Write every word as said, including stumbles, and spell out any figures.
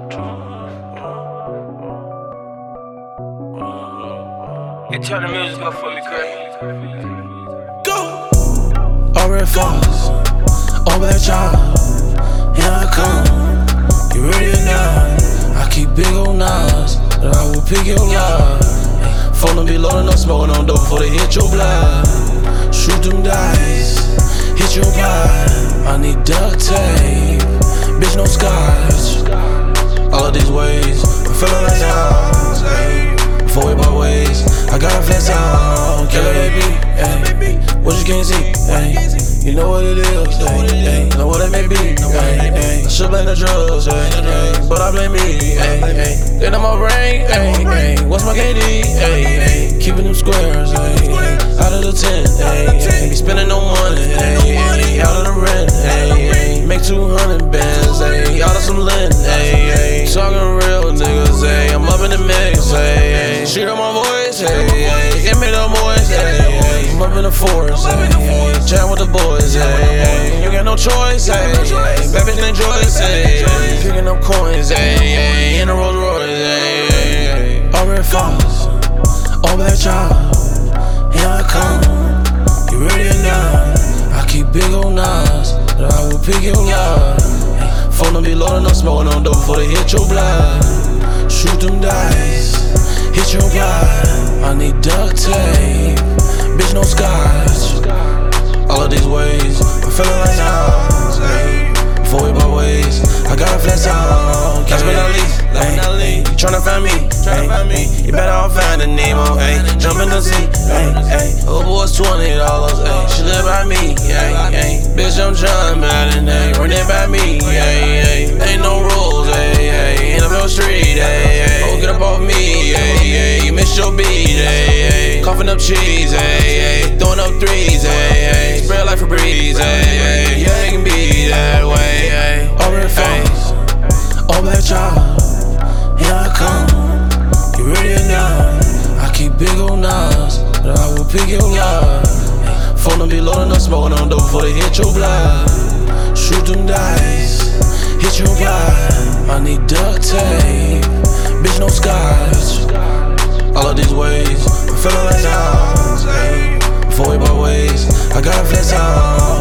Yeah, turn the music up for me, Craig. Go! All red fox, all black child. Here I come, you ready or not? I keep big old knives, but I will pick your love. Phone be loading up, smoking on dope before they hit your blood. Shoot them dice, hit your vibe. I need duct tape, bitch no scotch. All of these ways, I'm feeling like dogs. Before we part ways, I gotta flex out. Killer baby, ay. What you can't see, ay. You know what it is, ay. Know what it may be, ay. I should blame the drugs, ay. But I blame me, ay. Get on my brain, ay. What's my K D, ay. Keeping them squares, ay. Out of the tent, ay. Be spending no money, ay. Out of the rent, ay. Make two hundred bands, ay. Out of some lint, ay. Talking real niggas, ay. I'm up in the mix, ay. She heard my voice, ay. Give me the voice, ay. I'm up in the forest, ay. Chat with the boys, ay. You got no choice, ay. Bad bitch named Joyce, ay. Picking up coins, ay. In a Rolls Royce, ay. All red fox, all black child. Here I come, you ready or not? I keep big old knives, but I will pick your love. Phone be loading up, smoking on dope before they hit your blood. Shoot them dice, hit your vibe. I need duct tape, bitch no scotch. All of these ways, I'm feeling like dogs. Before we part ways, I gotta flex out. Last but not least, ay. You tryna find me, ay. You better all find a Nemo, ay. Jump in the seat, ay, ay. Oh boy's twenty dollars, ay. She live by me, ay, ay. Bitch, I'm John Madden, ay. Run it by me, ay, ay. Ain't no rules, ay, ay. N F L street, ay, ay. Oh, get up off me, ay, ay. You missed your beat, ay, ay. Coughing up cheese, ay, ay. Throwing up threes, ay, ay. Spread like Febreze, ay, ay. Yeah, it can be that way, ay. All red fox, all black child. Here I come, you ready or not? I keep big old knives, but I will pick your love. Phone be loading up, smoking on dope before they hit your blood. Shoot them dice, hit your vibe. I need duct tape, bitch no scotch. All of these ways, I'm feeling like dogs. Before we part ways, I gotta flex out.